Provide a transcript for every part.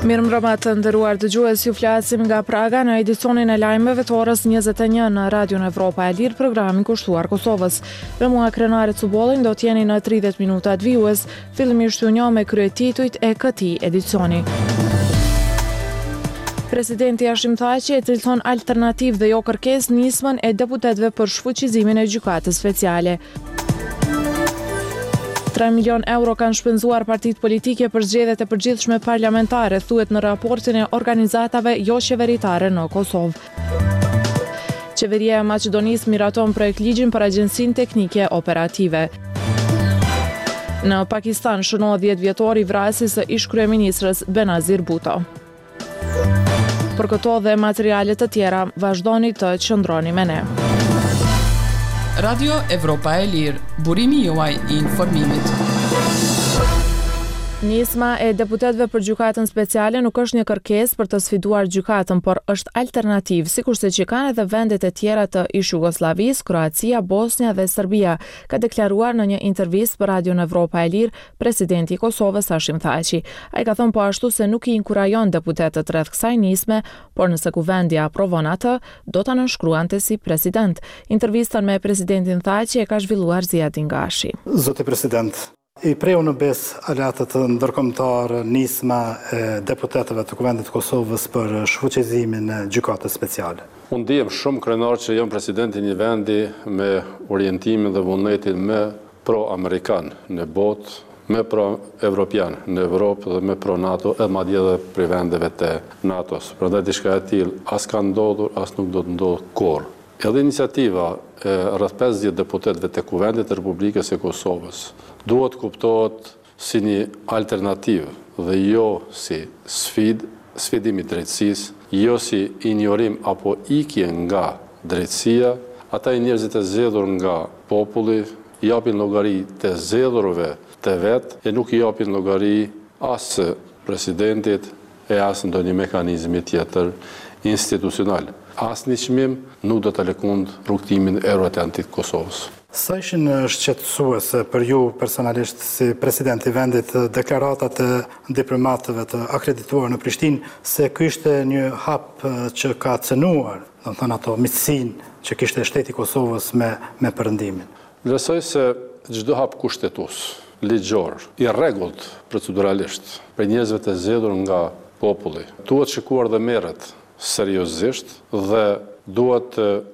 Mirëmbrëma të nderuar dëgjues, ju flasim nga Praga në edicionin e lajmeve të orës 21 në Radion Evropa e Lirë, programin kushtuar Kosovës. Me mua krenare Cubollin do t'jeni në 30 minuta të vijues, fillimisht ju njoh me kryetitujt e këtij edicioni. Presidenti Hashim Thaçi e cilëson alternativë dhe jo kërkesë nismën e deputetëve për shfuqizimin e gjykatës speciale. 3 milion euro kanë shpenzuar partitë politike për zgjedhjet e përgjithshme parlamentare, thuhet në raportin e organizatave jo qeveritare në Kosovë. Qeveria e Maqedonisë miraton projekt ligjin për Agjencinë Teknike Operative. Në Pakistan shënohet 10 vjetori vrasjes së ish-kryeministrës Benazir Bhutto. Për këto dhe materiale të tjera, vazhdoni të qëndroni me ne. Radio Evropa e Lirë, burimi juaj I informimit. Nisma e deputetëve për gjykatën speciale nuk është një kërkesë për të sfiduar gjykatën, por është alternativë, sikurse që kanë edhe vendet e tjera të ish-Jugosllavisë, Kroacia, Bosnia dhe Serbia, ka deklaruar në një intervistë për Radion Evropa e Lirë presidenti I Kosovës Hashim Thaçi. Ai ka thënë po ashtu se nuk I inkurajon deputetët rreth kësaj nisme, por nëse kuvendi aprovon atë, do ta nënshkruante si president. Intervistën me presidentin Thaçi e ka zhvilluar Ziad Ingashi. Zoti president, I preu në bes aleatët ndërkombëtar nisma e deputetëve të Kuvendit të Kosovës për shfuqizimin e gjykatës speciale. Unë ndihem shumë krenar që jam presidenti një vendi me orientimin dhe vullnetin më pro-amerikan në botë, më pro-evropian në Evropë dhe më pro-NATO e madje edhe për vendeve të NATO-s. Prandaj diçka e tillë as ka ndodhur, as nuk do të ndodhë kurrë. Edhe iniciativa e rreth 50 deputetëve të Kuvendit të Republikës e Kosovës duhet kuptohet si një alternativë dhe jo si sfidim I drejtësisë, jo si injorim apo ikje nga drejtësia. Ata I njerëzit e zgjedhur nga populli japin llogari të zgjedhurve të vet e nuk I japin llogari as presidentit e as ndonjë mekanizmi tjetër institucional. Asnjë çmim nuk do të lëkund rrugtimin euroatlantik të Kosovës. Sa ishin shqetësuese për ju personalisht si president I vendit deklaratat e diplomatëve të akredituar në Prishtinë se ky ishte një hap që ka cënuar, do të thonë ato miqësinë që kishte shteti I Kosovës me perëndimin? Vlerësoj se çdo hap kushtetues, ligjor, I rregullt proceduralisht për njerëzve të zgjedhur nga populli, duhet shikuar dhe merret seriozisht dhe duhet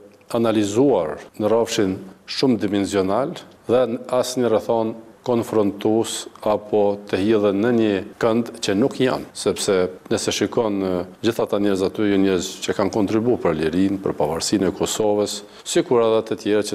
analizuar në rrafshin shumë dimensional dhe asnjë rrethon konfrontues apo të hidhen në një kënd që nuk janë, sepse nëse shikon gjithë ata njerëz aty janë njerëz që kanë kontribuar për lirinë, për pavarësinë e Kosovës, sikur edhe të tjerë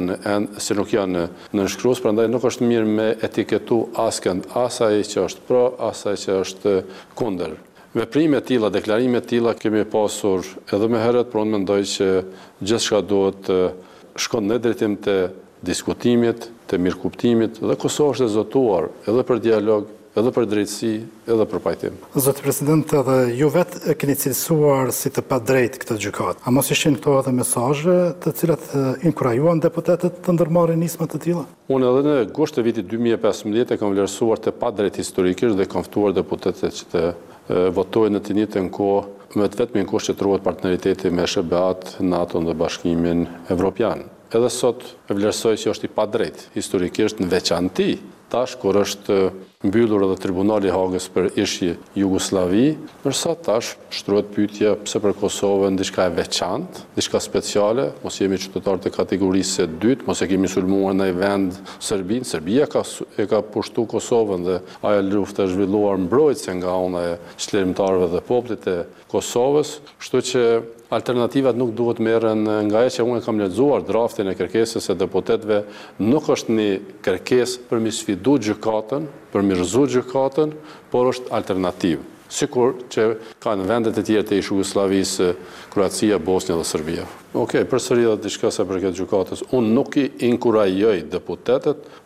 që nuk janë nënshkrues, prandaj nuk është mirë me etiketu askënd, asaj që është pro, asaj që është kundër. Veprime të tilla, deklarime të tilla kemi pasur edhe më herët, por unë mendoj që gjithçka duhet shkon në drejtim të diskutimit, të mirëkuptimit dhe Kosova është e zotuar edhe për dialog, edhe për drejtësi, edhe për pajtim. Zoti president, edhe ju vetë e keni cilësuar si të padrejtë këtë gjykatë. A mos ishin këto edhe mesazhe të cilat inkurajuan deputetët të ndërmarrin nisma të tilla? Unë edhe në gusht të vitit 2015 e kam vlerësuar të padrejtë historikisht dhe kam ftuar deputetët që të votojnë në të njëjtën kohë me vetëm kusht që truhet partneriteti me SBA-t, NATO dhe Bashkimin Evropian. Edhe sot e vlerësoj që është I padrejtë historikisht në veçanti tash kur është mbyllur edhe Tribunali I Hagës për ishi Jugosllavi, ndërsa tash shtrohet pyetja pse për Kosovën diçka e veçantë, diçka speciale, mos jemi qytetarë të kategorisë së dytë, mos e kemi sulmuar në një vend Serbinë. Serbia e ka pushtuar Kosovën dhe ajo luftë është zhvilluar mbrojtëse nga ana e çlirimtarëve dhe popullit të Kosovës, kështu që alternativat nuk duhet merren nga ajo që unë kam lexuar draftin e kërkesës së deputetëve, nuk është një kërkesë për mi sfidu gjykatën, për mi rrëzu gjykatën, por është alternativë. Sikur që ka në vendet e tjera të ish-Jugosllavisë, Kroacia, Bosnia dhe Serbia. Përsëri edhe diçka sa përket gjykatës. Unë nuk I inkurajoj deputetët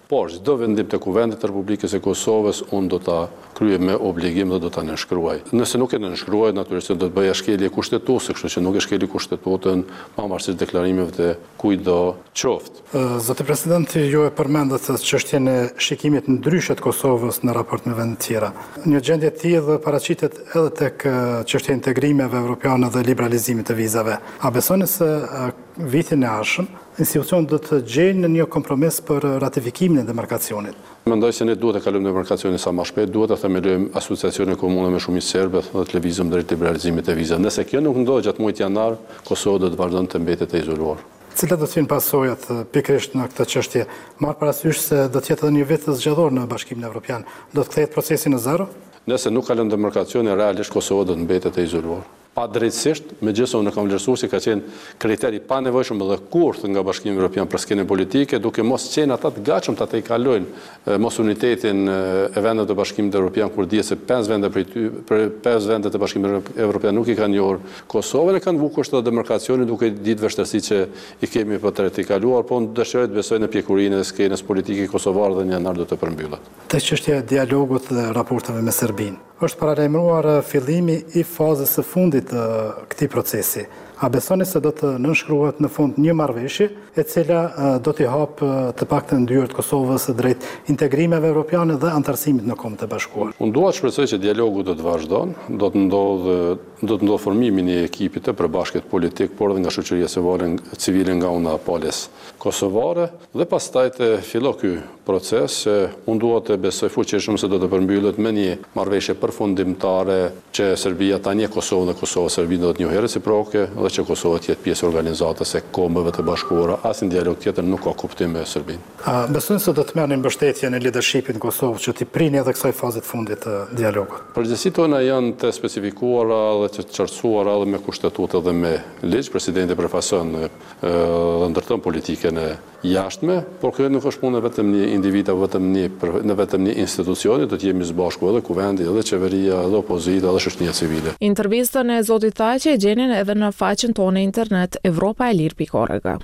Por çdo vendim të Kuvendit të Republikës së Kosovës unë do ta kryej me obligim dhe do ta nënshkruaj. Nëse nuk e nënshkruaj, natyrisht do të bëja shkelje kushtetuese, kështu që nuk e shkeli kushtetutën pavarësisht deklarimeve të kujtdo qoftë. Zoti Presidenti, ju e përmendët çështjen e shikimit ndryshe të Kosovës në raport me vende të tjera. Një gjendje e tillë paraqitet edhe tek çështja e integrimeve evropiane dhe liberalizimit të vizave. A besoni se vitin e ardhshëm institucionet do të gjejnë një kompromis për ratifikimin e demarkacionit? Mendoj se ne duhet të kalojmë demarkacionin sa më shpejt, duhet të themelojmë asociacione komune me shumicë serbe dhe të lëvizëm drejt liberalizimit të vizave. Nëse kjo nuk ndodhet gjatë muajit janar, Kosova do të vazhdon të mbetet e izoluar. Cilat do të jenë pasojat pikërisht në këtë çështje? Marr parasysh se do të jetë edhe një vit zgjedhor në Bashkimin Evropian. Do të kthehet procesi në zero? Nëse nuk kalon demarkacionin, realisht Kosova do të mbetet e izoluar. Pa drejtësisht, megjithëse unë kam vlerësuar se ka qenë kriteri pa nevojshëm dhe kurth nga Bashkimi Evropian për skenën politike, duke mos qenë ata të gatshëm ta tejkalojnë mos unitetin e vendeve të Bashkimit Evropian, kur dihet se 5 vende për 5 vende të Bashkimit Evropian nuk i kanë njohur Kosovën, e kanë vu kushtet e demarkacionit duke ditë vështirësitë që i kemi për të tejkaluar, po unë dëshiroj të besoj në pjekurinë e skenës politike kosovare dhe në janar do të përmbyllet. Te çështja e dialogut dhe raporteve me Serbinë. Është paralajmëruar fillimi i fazës së fundit të këtij procesi. A besoni se do të nënshkruhet në fund një marrëveshje e cila do t'i hapë të paktën dyert Kosovës drejt integrimeve evropiane dhe antarësimit në Kombët e Bashkuara? Unë dua të shpresoj që dialogu do të vazhdon, do të ndodhë formimi një ekipi të përbashkët politik, por edhe nga shoqëria civile nga ana palës kosovare dhe pastaj të fillo ky proces. Unë dua të besoj fuqishëm se do të përmbyllet me një marrëveshje përfundimtare që Serbia ta njeh Kosovën dhe Kosova Serbinë do të njohë reciproke dhe që Kosova të jetë pjesë e organizatës së Kombëve të Bashkuara. Asnjë dialog tjetër nuk ka kuptim me Serbinë. Besojnë se do të merrni mbështetjen e leadershipit në Kosovë që t'i prini edhe kësaj faze të fundit të dialogut? Përgjegjësitë tona janë të specifikuara dhe të qartësuara edhe me kushtetutë dhe me ligj. Presidenti përfason dhe ndërton politikën e jashtme, por kjo nuk është punë vetëm një individ apo vetëm një institucioni, do të jemi së bashku edhe kuvendi, edhe qeveria, edhe opozita, edhe shoqëria civile. Intervistën e zotit Taqi e gjenin edhe në faqen tonë internet evropaelir.org.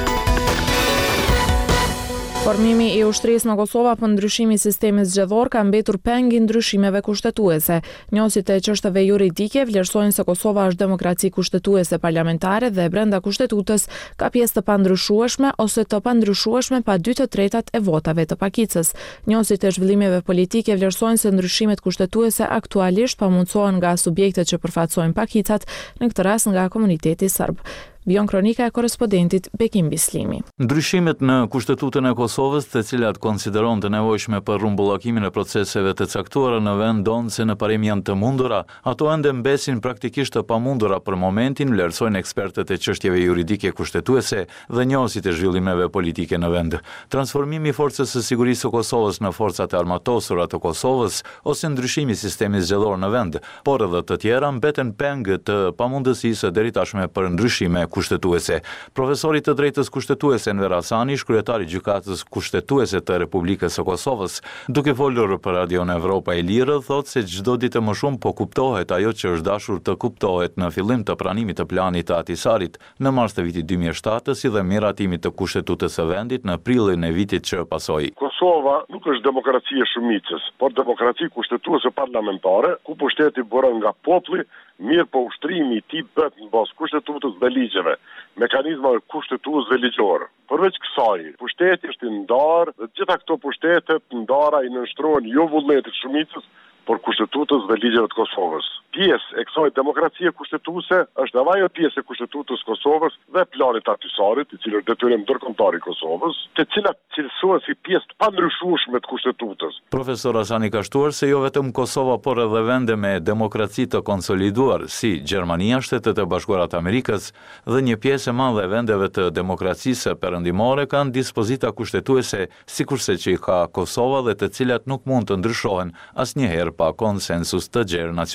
Formimi i ushtrisë në Kosova për ndryshimi i sistemit zgjedhor ka mbetur peng i ndryshimeve kushtetuese. Njësit e çështjeve juridike vlerësojnë se Kosova është demokraci kushtetuese parlamentare dhe brenda kushtetutës ka pjesë të pandryshueshme ose të pandryshueshme pa 2/3 e votave të pakicës. Njësit e zhvillimeve politike vlerësojnë se ndryshimet kushtetuese aktualisht pamundsohen nga subjektet që përfaqësojnë pakicat, në këtë rast nga komuniteti serb. Vion kronika e korespondentit Bekim Bislimi. Ndryshimet në Kushtetutën e Kosovës, të cilat konsideron të nevojshme për rrumbullakimin e proceseve të caktuara në vend, donë se në parim janë të mundura, ato ende mbesin praktikisht të pamundura për momentin, vlerësojnë ekspertët e çështjeve juridike kushtetuese dhe njohësit e zhvillimeve politike në vend. Transformimi i Forcës së Sigurisë së Kosovës në forcat e armatosura të Kosovës ose ndryshimi i sistemit zgjedhor në vend, por edhe të tjera mbeten peng të pamundësisë deri tashme për ndryshime kushtetuese. Profesori të drejtës kushtetuese Enver Hasani, kryetari i gjykatës kushtetuese të Republikës së Kosovës, duke folur për Radion Evropa e Lirë, thotë se çdo ditë më shumë po kuptohet ajo që është dashur të kuptohet në fillim të pranimit të planit të Atisarit në mars të vitit 2007, si dhe miratimit të kushtetues së vendit në prillin e vitit që pasoi. Kosova nuk është demokraci e shumicës, por demokraci kushtetuese parlamentare, ku pushteti bëron nga populli, mirë po ushtrimi i tij bëhet në bazë kushtetutës dhe ligjeve, mekanizmave kushtetues dhe ligjore. Përveç kësaj, pushteti është i ndarë dhe gjitha këto pushtetet ndara i nënshtrohen jo vullnetit shumicës, por kushtetutës dhe ligjeve të Kosovës. Pjesë e kësaj demokracie kushtetuese është edhe ajo pjesë e kushtetues Kosovës dhe planit të Atisarit, i cili është detyrim ndërkombëtar i Kosovës, të cilat cilësohen si pjesë të pandryshueshme të kushtetues. Profesor Hasani ka shtuar se jo vetëm Kosova, por edhe vende me demokraci të konsoliduar si Gjermania, Shtetet e Bashkuara të Amerikës dhe një pjesë e madhe e vendeve të demokracisë perëndimore kanë dispozita kushtetuese, sikurse që i ka Kosova dhe të cilat nuk mund të ndryshohen asnjëherë pa konsensus të gjerë nacional.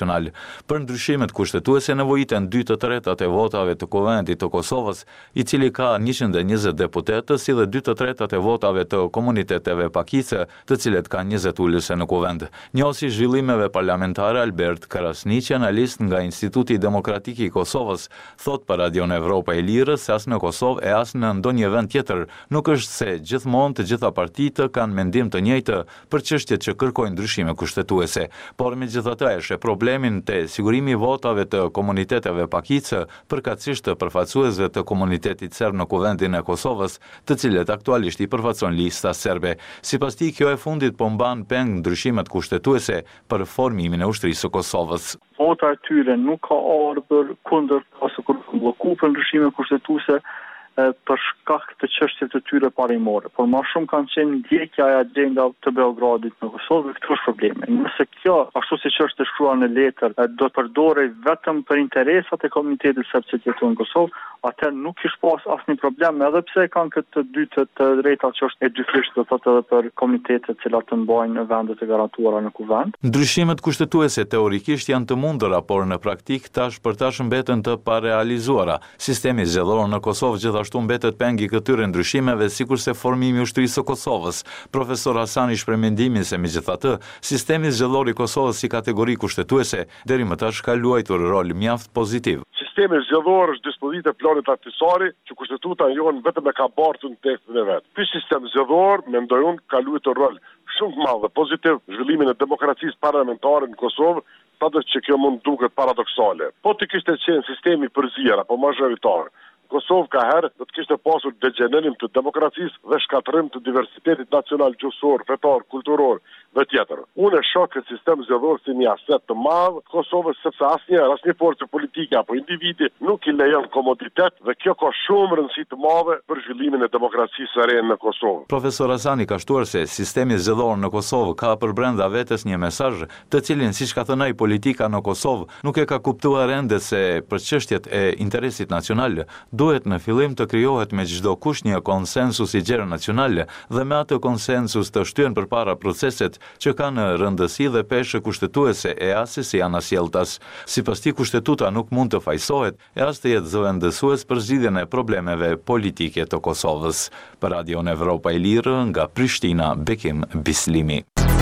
Për ndryshimet kushtetuese nevojiten 2/3 e votave të Kuvendit të Kosovës, i cili ka 120 deputetë, si dhe 2/3 e votave të komuniteteve pakicë, të cilet ka 20 ulëse në Kuvend. Njësi zhvillimeve parlamentare Albert Krasniqi, analist nga Instituti Demokratik i Kosovës, thot për Radion Evropa e Lirës se as në Kosovë e as në ndonjë vend tjetër nuk është se gjithmonë të gjitha partitë kanë mendim të njëjtë për çështjet që kërkojnë ndryshime kushtetuese, por megjithatë e sheh problemin te sigurimi i votave të komuniteteve pakicë, përkatësisht të përfaqësuesve të komunitetit serb në Kuvendin e Kosovës, të cilët aktualisht i përfaqëson lista serbe. Sipas tij, kjo e fundit po mban peng ndryshimet kushtetuese për formimin e ushtrisë së Kosovës. Vota e tyre nuk ka ardhur kundër ose kur blloku për ndryshime kushtetuese për shkak të çështjeve të tyre parimore, por më shumë kanë qenë ndjekja e agjendave të Beogradit në Kosovë, këto është problemi. Nëse kjo, ashtu siç është shkruar në letër, do të përdorej vetëm për interesat e komunitetit serb që jeton në Kosovë, atë nuk kish pas asnjë problem, edhe pse kanë këtë dy të drejtat që është e dyfisht, do thotë edhe për komunitetet që të mbajnë vendet e garantuara në Kuvend. Ndryshimet kushtetuese teorikisht janë të mundura, por në praktik për tash mbeten të parealizuara. Sistemi zgjedhor në Kosovë gjithashtu mbetet peng i këtyre ndryshimeve, sikurse formimi i ushtrisë së Kosovës. Profesor Hasani shpreh mendimin se megjithatë, sistemi zgjedhor i Kosovës si kategori kushtetuese deri më tash ka luajtur rol mjaft pozitiv. Sistemi zgjedhor është dispozita e planit aktisari që kushtetuta jon vetëm e ka bartur në tekstin e vet. Ky sistem zgjedhor mendoj unë ka luajtur rol shumë të madh dhe pozitiv zhvillimin e demokracisë parlamentare në Kosovë, sadë që kjo mund duket paradoksale. Po të kishte qenë sistemi përzier apo mazhoritar, Kosovë ka herë do të kishte pasur degenerim të demokracisë dhe shkatërrim të diversitetit nacional, gjuhësor, fetar, kulturor dhe tjetër. Unë e shoh këtë sistem zgjedhor si një aset të madh Kosovës, sepse asnjë forcë politike apo individi nuk i lejon komoditet dhe kjo ka shumë rëndësi të madhe për zhvillimin e demokracisë së re në Kosovë. Profesor Hasani ka shtuar se sistemi zgjedhor në Kosovë ka përbrenda vetes një mesazh, të cilin siç ka thënë ai politika në Kosovë nuk e ka kuptuar ende se për çështjet e interesit nacional duhet në fillim të krijohet me çdo kush një konsensus i gjerë nacional dhe me atë konsensus të shtyen përpara proceset që kanë rëndësi dhe peshë kushtetuese e as si anasjelltas. Sipas tij, kushtetuta nuk mund të fajsohet e as të jetë zëvendësues për zgjidhjen e problemeve politike të Kosovës. Për Radion Evropa e Lirë, nga Prishtina, Bekim Bislimi.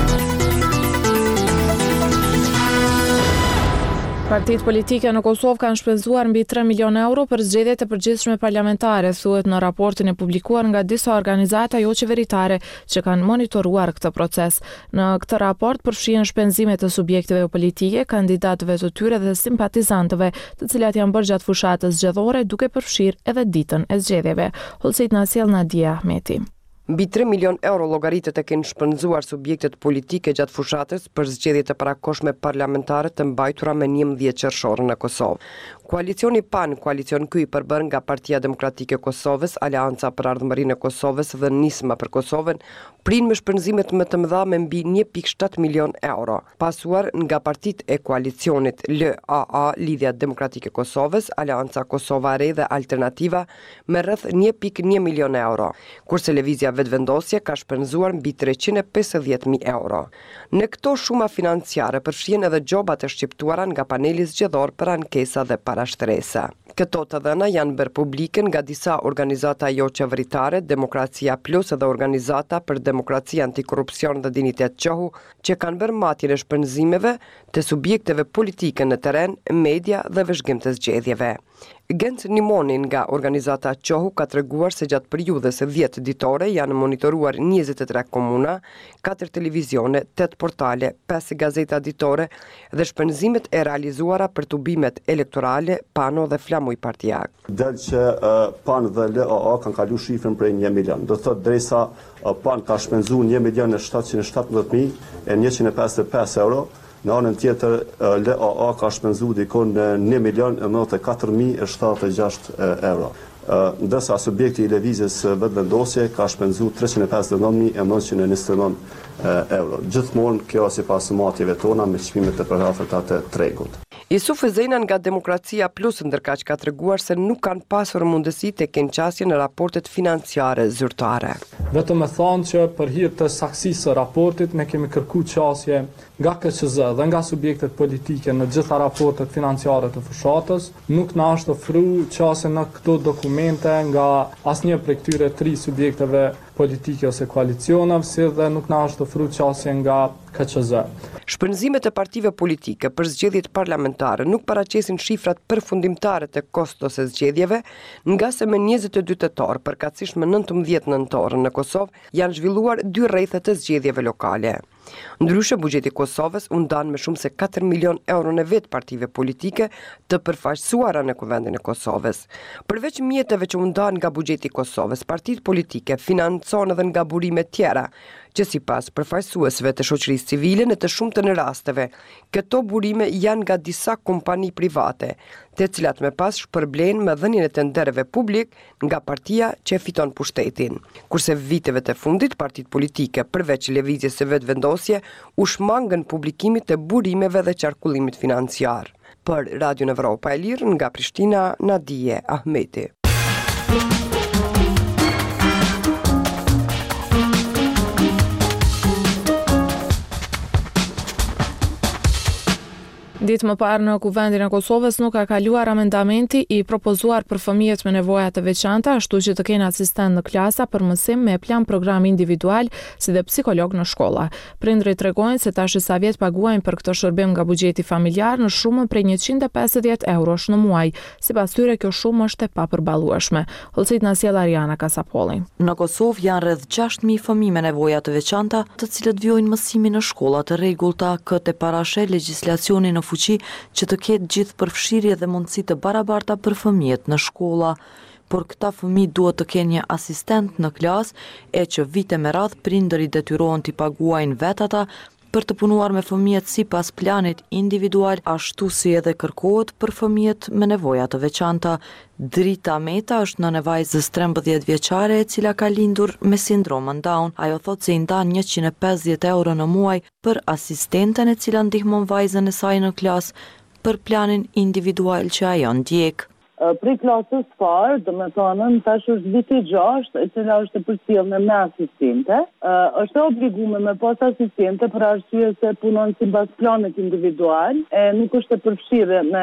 Partitë politike në Kosovë kanë shpenzuar mbi 3 milion euro për zgjedhjet e përgjithshme parlamentare, thuhet në raportin e publikuar nga disa organizata jo qeveritare që kanë monitoruar këtë proces. Në këtë raport përfshihen shpenzimet e subjekteve politike, kandidatëve të tyre dhe simpatizantëve, të cilat janë bërë gjatë fushatës zgjedhore, duke përfshirë edhe ditën e zgjedhjeve. Holsit na sjell Nadia Ahmeti. Mbi 3 milion euro llogaritet e kanë shpenzuar subjektet politike gjatë fushatës për zgjedhjet e parakohshme parlamentare të mbajtura me 11 qershor në Kosovë. Koalicioni PAN, koalicion ky i përbër nga Partia Demokratike e Kosovës, Aleanca për Ardhmërinë e Kosovës dhe Nisma për Kosovën, prin me shpenzimet më të mëdha me mbi 1.7 milion euro, pasuar nga partitë e koalicionit LAA, Lidhja Demokratike e Kosovës, Aleanca Kosova e Re dhe Alternativa me rreth 1.1 milion euro, kurse Lëvizja Vetëvendosje ka shpenzuar mbi 350.000 euro. Në këto shuma financiare përfshihen edhe gjobat e shqiptuara nga paneli zgjedhor për ankesa dhe parashtresa. Këto të dhëna janë bërë publike nga disa organizata jo qeveritare, Demokracia Plus dhe Organizata për Demokraci, Antikorrupsion dhe Dinitet Qohu, që kanë bërë matjen e shpenzimeve të subjekteve politike në terren, media dhe vëzhgim të zgjedhjeve. Genc Nimoni nga organizata Qohu ka treguar se gjatë periudhës së 10 ditore janë monitoruar 23 komuna, 4 televizione, 8 portale, 5 gazeta ditore dhe shpenzimet e realizuara për tubimet elektorale, pano dhe flamuj partijak. Del që PAN dhe LAA kanë kalu shifrën prej 1 milion. Do thotë drejsa PAN ka shpenzu 1.717.155 euro, në anën tjetër LAA ka shpenzu dikon 1.094.076 euro. Ndërsa subjekti i lëvizjes Vetëvendosje ka shpenzu 359.929 euro. Gjithmonë kjo sipas matjeve tona me çmimet e përhapura të tregut. Yusuf Zejna nga Demokracia Plus ndërkaq ka treguar se nuk kanë pasur mundësi të kenë qasje në raportet financiare zyrtare. Vetëm e thonë që për hir të saksisë së raportit ne kemi kërkuar qasje nga KQZ dhe nga subjektet politike në gjitha raportet financiare të fushatës. Nuk na është ofruar qasje në këto dokumente nga asnjë prej këtyre 3 subjekteve politike ose koalicionave, si dhe nuk na është ofruar qasje nga KQZ. Shpenzimet e partive politike për zgjedhjet parlamentare nuk paraqesin shifrat përfundimtare të kostos së zgjedhjeve, nga se me 22 tetor, përkatësisht me 19 nëntor në Kosovë, janë zhvilluar 2 rrethe të zgjedhjeve lokale. Ndryshe, buxheti i Kosovës u ndan me shumë se 4 milion euro në vetë partive politike të përfaqësuara në Kuvendin e Kosovës. Përveç mjeteve që u ndan nga buxheti i Kosovës, partitë politike financon edhe nga burime tjera, që sipas përfaqësuesve të shoqërisë civile në të shumtën e rasteve, këto burime janë nga disa kompani private, të cilat me pas shpërblen me dhënien e tendereve publik nga partia që fiton pushtetin. Kurse viteve të fundit, partitë politike përveç lëvizjes së vetëvendosje u shmangën publikimit të burimeve dhe qarkullimit financiar. Për Radio Evropa e Lirë nga Prishtina, Nadije Ahmeti. Ditë më parë në Kuvendin e Kosovës nuk ka kaluar amendamenti i propozuar për fëmijët me nevoja të veçanta, ashtu që të kenë asistent në klasa për mësim me plan program individual si dhe psikolog në shkolla. Prindërit tregojnë se tash sa vjet paguajnë për këtë shërbim nga buxheti familjar në shumën prej 150 eurosh në muaj. Sipas tyre kjo shumë është e papërballueshme. Holcit na sjell Ariana Kasapolli. Në Kosovë janë rreth 6.000 fëmijë me nevoja të veçanta, të cilët vijojnë mësimin në shkolla të rregullta, këtë parashe legjislacioni në fuqi që të ketë gjithë përfshirje dhe mundësi të barabarta për fëmijët në shkolla. Por këta fëmijë duhet të kenë një asistent në klasë, e që vite me radhë prindërit detyrohen t'i paguajnë vetë ata për të punuar me fëmijët sipas planit individual, ashtu si edhe kërkohet për fëmijët me nevoja të veçanta. Drita Meta është nënë e vajzës 13 vjeçare e cila ka lindur me sindromën Down. Ajo thotë se i ndan 150 euro në muaj për asistenten e cila ndihmon vajzën e saj në klasë për planin individual që ajo ndjek. Prej klasës parë, do me thonën, tash është viti 6, e cila është përcjellë me asistente. Është obligume me pas asistente për arsye se punon sipas planit individual, e nuk është e përfshirë me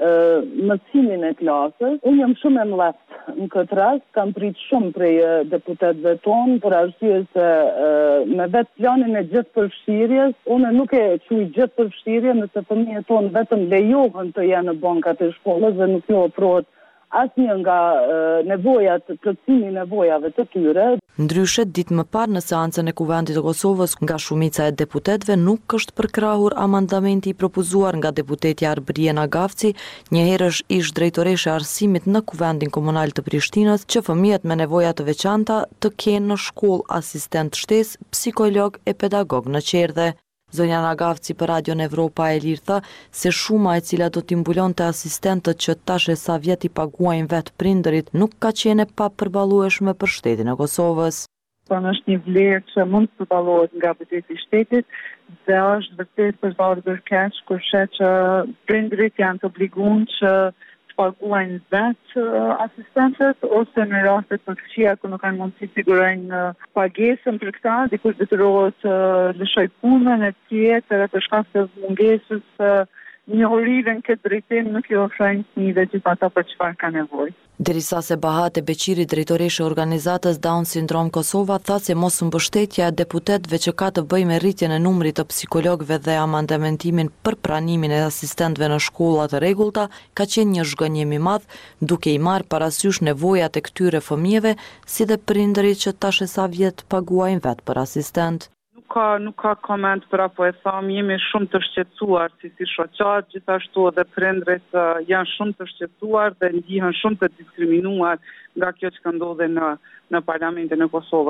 mësimin e klasës. Unë jam shumë e mbledh në këtë rast, kam prit shumë prej deputetëve tonë për arsye se me vetë planin e gjithë përfshirjes, unë nuk e quaj gjithë përfshirje nëse fëmijët tonë vetëm lejohen të jenë në bankat e shkollës dhe nuk jo ofrohet asnjë nga nevojat, plotësimi i nevojave të tyre. Ndryshe, ditë më parë në seancën e Kuvendit të Kosovës, nga shumica e deputetëve nuk është përkrahur amandamenti i propozuar nga deputetja Arbriena Gavci, njëherësh ish drejtoreshe arsimit në Kuvendin Komunal të Prishtinës, që fëmijët me nevoja të veçanta të kenë në shkollë asistent shtesë, psikolog e pedagog në qerdhe. Zonja Nagavci për Radio Evropa e Lirë tha se shuma e cila do t'i mbulonte asistentët që tash e sa vjet i paguajnë vetë prindërit nuk ka qenë pa përballueshme për shtetin e Kosovës. Është një vlerë që mund të përballohet nga buxheti i shtetit dhe është vërtet përballur keq kur shet që prindërit janë të obliguar që paguajnë vetë asistentët ose në raste të këqija ku nuk kanë mundësi të sigurojnë pagesën për këta, dikush detyrohet të lëshoj punën e tjetër për shkak të mungesës njohurive në këtë drejtim nuk i ofrojnë fëmijëve gjithë ata për çfarë kanë nevojë. Derisa se Bahate Beqiri, drejtoreshe e organizatës Down Syndrome Kosova, tha se mosmbështetja e deputetëve që ka të bëjë me rritjen e numrit të psikologëve dhe amandamentimin për pranimin e asistentëve në shkolla të rregullta ka qenë një zhgënjim i madh, duke i marrë parasysh nevojat e këtyre fëmijëve, si dhe prindërit që tash e sa vjet paguajnë vetë për asistent. Nuk ka koment për apo e tham, jemi shumë të shqetësuar si shoqat, gjithashtu edhe prindërit janë shumë të shqetësuar dhe ndihen shumë të diskriminuar nga kjo që ka ndodhur në Parlamentin e Kosovës.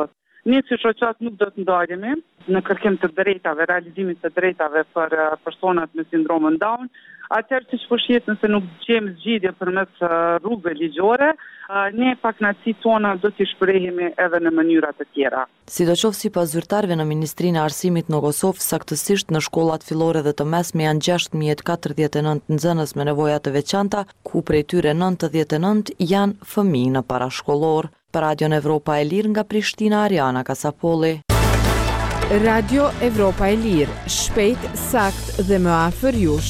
Ne si shoqat nuk do të ndalemi në kërkim të drejtave, realizimit të drejtave për personat me sindromën Down. Atëherë siç po shihet nëse nuk gjejmë zgjidhje përmes rrugëve ligjore, ne pakënaqësitë tona do t'i shprehemi edhe në mënyra të tjera. Sidoqoftë sipas zyrtarëve në Ministrinë e Arsimit në Kosovë, saktësisht në shkollat fillore dhe të mesme janë 6049 nxënës me nevoja të veçanta, ku prej tyre 99 janë fëmijë në parashkollor. Për Radio Evropa e Lirë nga Prishtina, Ariana Kasapolli. Radio Evropa e Lirë, shpejt, sakt dhe më afër jush.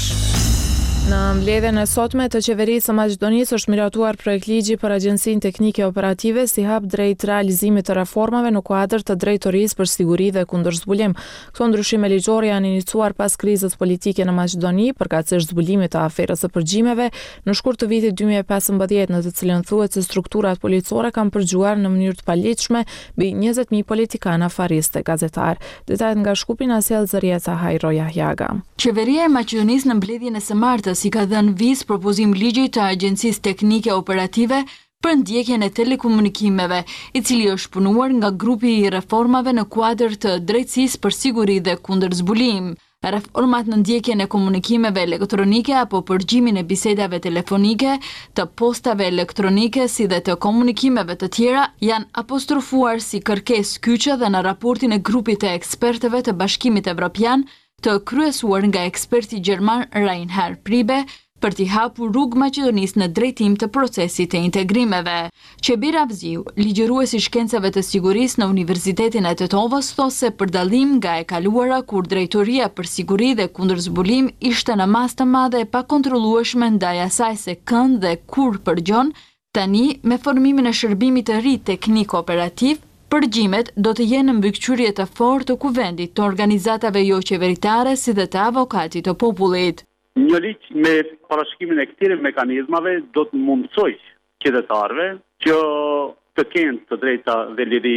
Në mbledhjen e sotme të qeverisë së Maqedonisë është miratuar projekt ligji për Agjencinë Teknike Operative si hap drejt realizimit të reformave në kuadër të drejtorisë për siguri dhe kundërzbulim. Këto ndryshime ligjore janë iniciuar pas krizës politike në Maqedoni, përkatësisht zbulimit të aferës së përgjimeve në shkurt të vitit 2015, në të cilën thuhet se strukturat policore kanë përgjuar në mënyrë të paligjshme mbi 20.000 politikanë, afaristë dhe gazetarë. Detajet nga Shkupi na sjell Zërieta Hajro Jahjaga. Qeveria e Maqedonisë në mbledhjen e së martës i ka dhënë vizë propozim ligji të Agjencisë Teknike Operative për ndjekjen e telekomunikimeve, i cili është punuar nga grupi i reformave në kuadër të drejtësisë për siguri dhe kundërzbulim. Reformat në ndjekjen e komunikimeve elektronike apo përgjimin e bisedave telefonike, të postave elektronike si dhe të komunikimeve të tjera janë apostrofuar si kërkesë kyçe dhe në raportin e grupit të ekspertëve të Bashkimit Evropian, të kryesuar nga eksperti gjerman Reinhard Priebe, për t'i hapur rrugë Maqedonisë në drejtim të procesit të integrimeve. Qebir Avziu, ligjëruesi i shkencave të sigurisë në Universitetin e Tetovës, thosë se për dallim nga e kaluara kur drejtoria për siguri dhe kundërzbulim ishte në masë të madhe e pakontrollueshme ndaj asaj se kënd dhe kur përgjon, tani me formimin e shërbimit të ri teknik operativ, përgjimet do të jenë në mbikëqyrje të fortë të kuvendit, të organizatave jo qeveritare si dhe të avokatit të popullit. Një ligj me parashikrimin e këtyre mekanizmave do të mundsoj qytetarëve që të kenë të drejta dhe liri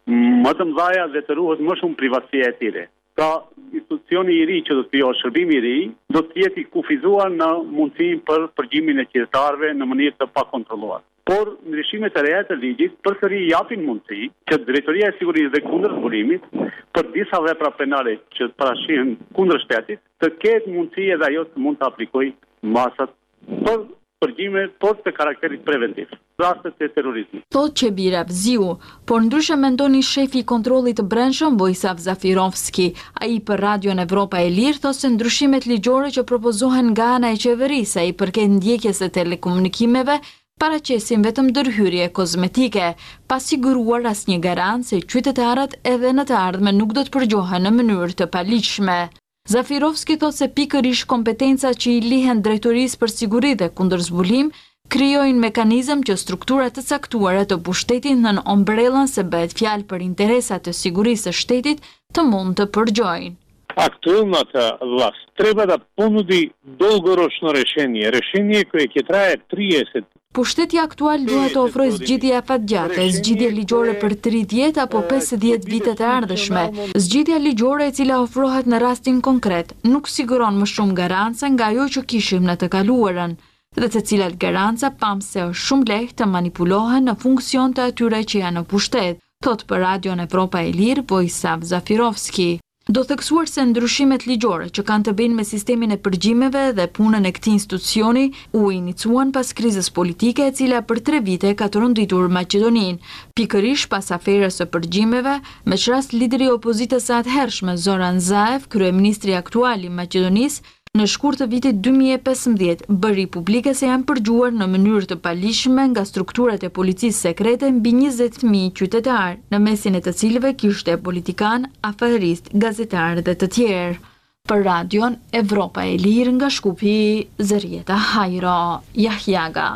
më të mëdha dhe të ruhet më shumë privatësia e tyre. Pra, institucioni i ri që do të krijohet, shërbimi i ri, do të jetë i kufizuar në mundësinë për përgjimin e qytetarëve në mënyrë të pakontrolluar. Por ndryshimet e reja të ligjit përsëri japin mundësi që Drejtoria e Sigurisë dhe Kundërzbulimit për disa vepra penale që parashihen kundër shtetit të ketë mundësi edhe ajo të mund të aplikojë masat për përgjime por të karakterit preventiv, rastet e terrorizmit. Thot Qebir Avziu, por ndryshe mendoni shefi i kontrollit të brendshëm Vojislav Zafirovski. Ai për Radion Evropa e Lirë thosë se ndryshimet ligjore që propozohen nga ana e qeverisë i përket ndjekjes së telekomunikimeve paraqesin vetëm ndërhyrje kozmetike, pa siguruar asnjë garancë se qytetarët edhe në të ardhmen nuk do të përgjohen në mënyrë të paligjshme. Zafirovski thot se pikërisht kompetencat që i lihen Drejtorisë për Siguri dhe Kundërzbulim krijojnë mekanizëm që strukturat të caktuara të pushtetit nën ombrellën se bëhet fjalë për interesat të sigurisë së shtetit të mund të përgjojnë. Актуалната власт треба да понуди долгорочно решение koje ќе трае 30. Pushteti aktual duhet të ofrojë zgjidhje afatgjate, zgjidhje ligjore për 30 apo 50 vite të ardhshme. Zgjidhja ligjore e cila ofrohet në rastin konkret nuk siguron më shumë garanca nga ajo që kishim në të kaluarën, dhe të cilat garanca pam se është shumë lehtë të manipulohen në funksion të atyre që janë në pushtet, thot për Radion Evropa e Lirë Vojislav Zafirovski. Do theksuar se ndryshimet ligjore që kanë të bëjnë me sistemin e përgjimeve dhe punën e këtij institucioni u iniciuan pas krizës politike e cila për 3 vite ka të rënditur Maqedoninë, pikërisht pas aferës së përgjimeve, me çrast lideri i opozitës së atëhershme Zoran Zaev, kryeministri aktual i Maqedonisë, në shkurt të vitit 2015 bëri publike se janë përgjuar në mënyrë të paligjshme nga strukturat e policisë sekrete mbi 20.000 qytetarë, në mesin e të cilëve kishte politikan, afarist, gazetarë dhe të tjerë. Për Radion Evropa e Lirë nga Shkupi, Zërieta Hajro Jahjaga.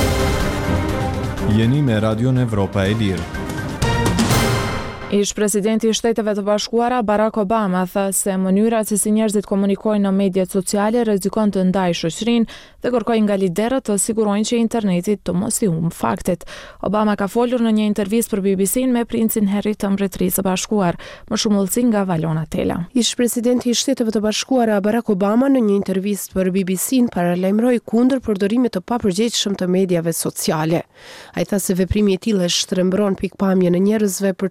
Jeni me Radion Evropa e Lirë. Ish presidenti i Shteteve të Bashkuara Barack Obama tha se mënyra se si njerëzit komunikojnë në mediat sociale rrezikon të ndajë shoqërinë dhe kërkoi nga liderët të sigurojnë që interneti të mos i humbë faktet. Obama ka folur në një intervistë për BBC-n me princin Harry të Mbretërisë së Bashkuar. Më shumë ullësi nga Valona Tela. Ish presidenti i Shteteve të Bashkuara Barack Obama në një intervistë për BBC-n paralajmëroi kundër përdorimit të papërgjegjshëm të mediave sociale. Ai tha se veprimi i tillë shtrembron pikpamjen e njerëzve për çështje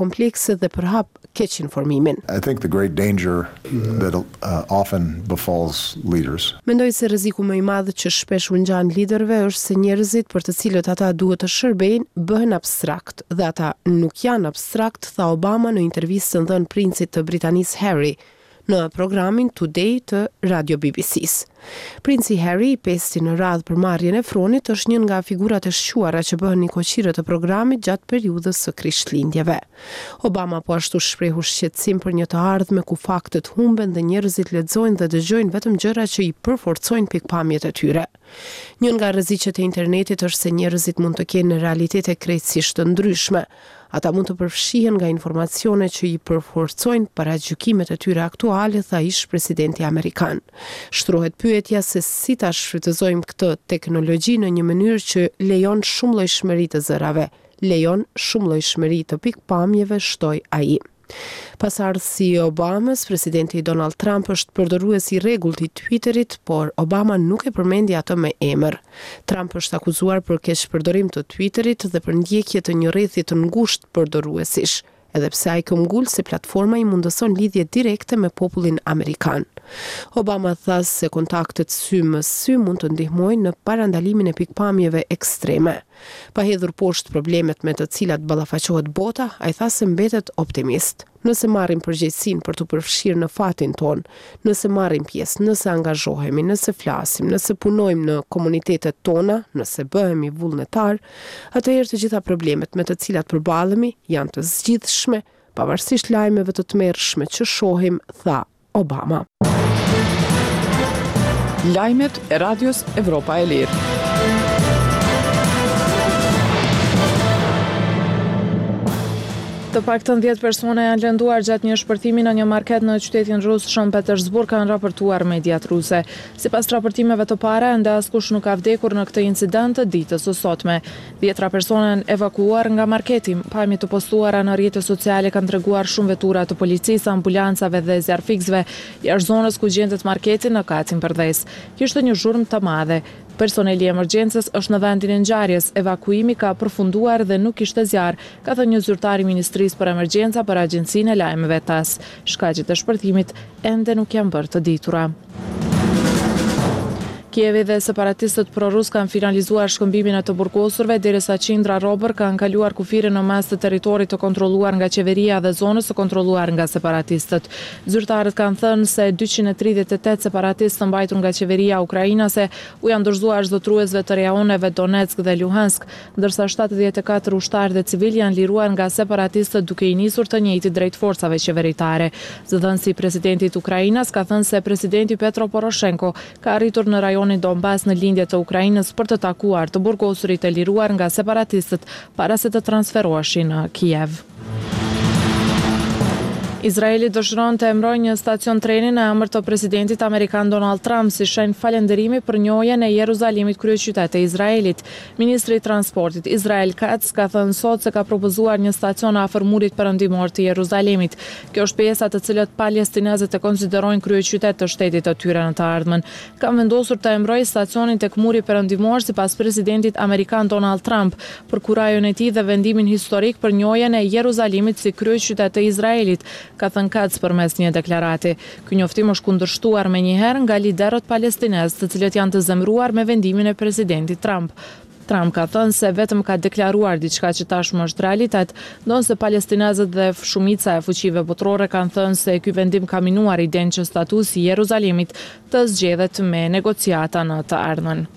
komplekse dhe përhap keq informimin. I think the great danger that often befalls leaders. Mendoj se rreziku më i madh që shpesh u ngjan liderëve është se njerëzit për të cilët ata duhet të shërbejnë bëhen abstrakt dhe ata nuk janë abstrakt, tha Obama në intervistën dhënë princit të Britanisë Harry në programin Today të Radio BBC-s. Princi Harry, i pesti në radhë për marrjen e fronit, është një nga figurat e shquara që bëhen një koqire të programit gjatë periudhës së Krishtlindjeve. Obama po ashtu shprehu shqetësim për një të ardhme ku faktet humben dhe njerëzit lexojnë dhe dëgjojnë vetëm gjëra që i përforcojnë pikpamjet e tyre. Një nga rreziqet e internetit është se njerëzit mund të kenë realitete krejtësisht të ndryshme. Ata mund të përfshihen nga informacione që i përforcojnë paragjykimet e tyre aktuale, tha ish presidenti amerikan. Shtrohet pyetja se si ta shfrytëzojmë këtë teknologji në një mënyrë që lejon shumëllojshmëri të zërave, lejon shumëllojshmëri të pikpamjeve, shtoi ai. Pasardhësi i Obamës, presidenti Donald Trump është përdorues i rregullt i Twitterit, por Obama nuk e përmendi atë me emër. Trump është akuzuar për keqpërdorim të Twitterit dhe për ndjekje të një rrethi të ngushtë përdoruesish, edhe pse ai këmbgul se platforma i mundëson lidhje direkte me popullin amerikan. Obama tha se kontaktet sy më sy mund të ndihmojnë në parandalimin e pikpamjeve ekstreme. Pa hedhur poshtë problemet me të cilat ballafaqohet bota, ai tha se mbetet optimist. Nëse marrim përgjegjësinë për të përfshirë në fatin ton, nëse marrim pjesë, nëse angazhohemi, nëse flasim, nëse punojmë në komunitetet tona, nëse bëhemi vullnetar, atëherë të gjitha problemet me të cilat përballemi janë të zgjidhshme, pavarësisht lajmeve të tmerrshme që shohim, tha Obama. Lajmet e Radios Evropa e Lirë. Të paktën 10 persona janë lënduar gjatë një shpërthimi në një market në qytetin rus Shën Petersburg, kanë raportuar mediat ruse. Sipas raportimeve të para, ende askush nuk ka vdekur në këtë incident të ditës së sotme. 10 persona janë evakuuar nga marketi. Pamje të postuara në rrjetet sociale kanë treguar shumë vetura të policisë, ambulancave dhe zjarfikësve jashtë zonës ku gjendet marketi në Kacin Përdhes. Kishte një zhurmë të madhe. Personeli i emergjencës është në vendin e ngjarjes. Evakuimi ka përfunduar dhe nuk kishte zjarr, ka thënë një zyrtar i Ministrisë për Emergjenca për Agjencinë e Lajmeve TASS. Shkaqet e shpërthimit ende nuk janë bërë të ditura. Kievi dhe separatistët prorus kanë finalizuar shkëmbimin e të burgosurve, derisa qindra robër kanë kaluar kufirin në mes të territorit të kontrolluar nga qeveria dhe zonës të kontrolluar nga separatistët. Zyrtarët kanë thënë se 238 separatistë të mbajtur nga qeveria ukrainase u janë dorëzuar zotruesve të rajoneve Donetsk dhe Luhansk, ndërsa 74 ushtarë dhe civil janë liruar nga separatistët duke i nisur të njëjtit drejt forcave qeveritare. Zëdhënësi i presidentit Ukrainas ka thënë se presidenti Petro Poroshenko ka arritur në rajon në Donbas në lindje të Ukrainës për të takuar të burgosurit e liruar nga separatistët para se të transferoheshin në Kiev. Izraeli dëshiron të emërojë një stacion treni në emër të presidentit amerikan Donald Trump si shenjë falënderimi për njohjen e Jeruzalemit kryeqytet e Izraelit. Ministri i transportit Israel Katz ka thënë sot se ka propozuar një stacion afër murit perëndimor të Jeruzalemit. Kjo është pjesa të cilët palestinezët e konsiderojnë kryeqytet të shtetit të tyre në të ardhmen. Kanë vendosur të emërojë stacionin tek muri perëndimor sipas presidentit amerikan Donald Trump për kurajon e tij dhe vendimin historik për njohjen e Jeruzalemit si kryeqytet të Izraelit, ka thënë Katz përmes një deklarati. Ky njoftim është kundërshtuar menjëherë nga liderët palestinezë, të cilët janë të zemëruar me vendimin e presidentit Trump. Trump ka thënë se vetëm ka deklaruar diçka që tashmë është realitet, ndonse palestinezët dhe shumica e fuqive botërore kanë thënë se ky vendim ka minuar idenë që statusi i Jeruzalemit të zgjedhet me negociata në të ardhmen.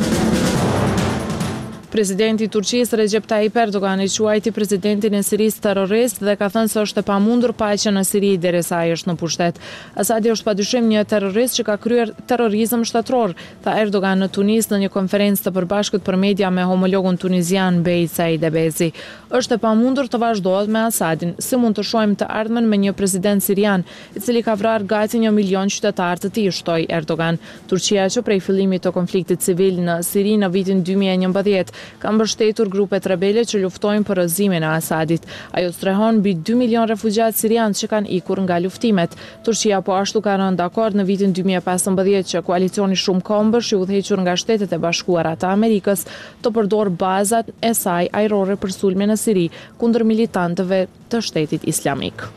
Presidenti i Turqisë Recep Tayyip Erdogan i quajti presidentin e Sirisë terrorist dhe ka thënë se është e pamundur paqja në Siri derisa ai është në pushtet. Asadi është padyshim një terrorist që ka kryer terrorizëm shtatror, tha Erdogan në Tunis në një konferencë të përbashkët për media me homologun tunizian Bejt Said Ebezi. Është e pamundur të vazhdohet me Asadin. Si mund të shohim të ardhmen me një president sirian, i cili ka vrarë gati 1 milion qytetar të tij, shtoi Erdogan. Turqia që prej fillimit të konfliktit civil në Siri në vitin 2011 ka mbështetur grupet rebele që luftojnë për rrëzimin e Asadit. Ajo strehon mbi 2 milion refugjat sirianë që kanë ikur nga luftimet. Turqia po ashtu ka rënë dakord në vitin 2015 që koalicioni shumë kombësh i udhëhequr nga Shtetet e Bashkuara të Amerikës të përdor bazat e saj ajrore për sulme në Siri kundër militantëve të Shtetit Islamik.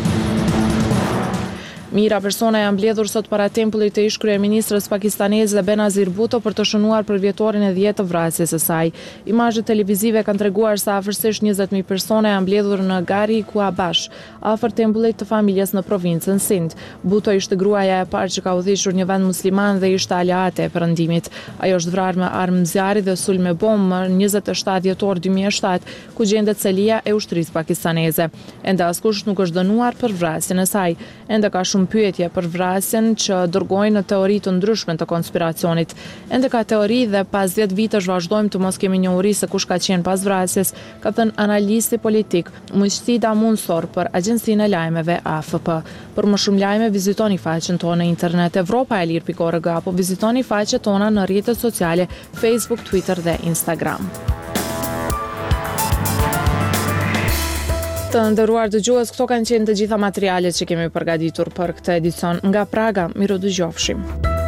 Mira persona janë mbledhur sot para tempullit të ish kryeministrës pakistaneze Benazir Bhutto për të shënuar për vjetorin e 10 të vrasjes së saj. Imazhet televizive kanë treguar se afërsisht 20.000 persona janë mbledhur në Gari Kuabash, afër tempullit të familjes në provincën Sindh. Bhutto ishte gruaja e parë që ka udhëhequr një vend musliman dhe ishte aleate e perëndimit. Ajo është vrarë me armë zjarri dhe sulm me bombë më 27 dhjetor 2007, ku gjendet celia e ushtrisë pakistaneze. Ende askush nuk është dënuar për vrasjen e saj. Ende ka pyetje për vrasjen që dërgojnë në teori të ndryshme të konspiracionit. Ende ka teori dhe pas 10 vitesh vazhdojmë të mos kemi njohuri se kush ka qenë pas vrasjes, ka thënë analisti politik Mujtida Munsor për agjencinë e lajmeve AFP. Për më shumë lajme vizitoni faqen tonë në internet evropaelir.org apo vizitoni faqet tona në rrjetet sociale Facebook, Twitter dhe Instagram. Të nderuar dëgjues, këto kanë qenë të gjitha materialet që kemi përgatitur për këtë edicion nga Praga. Miru dëgjofshim.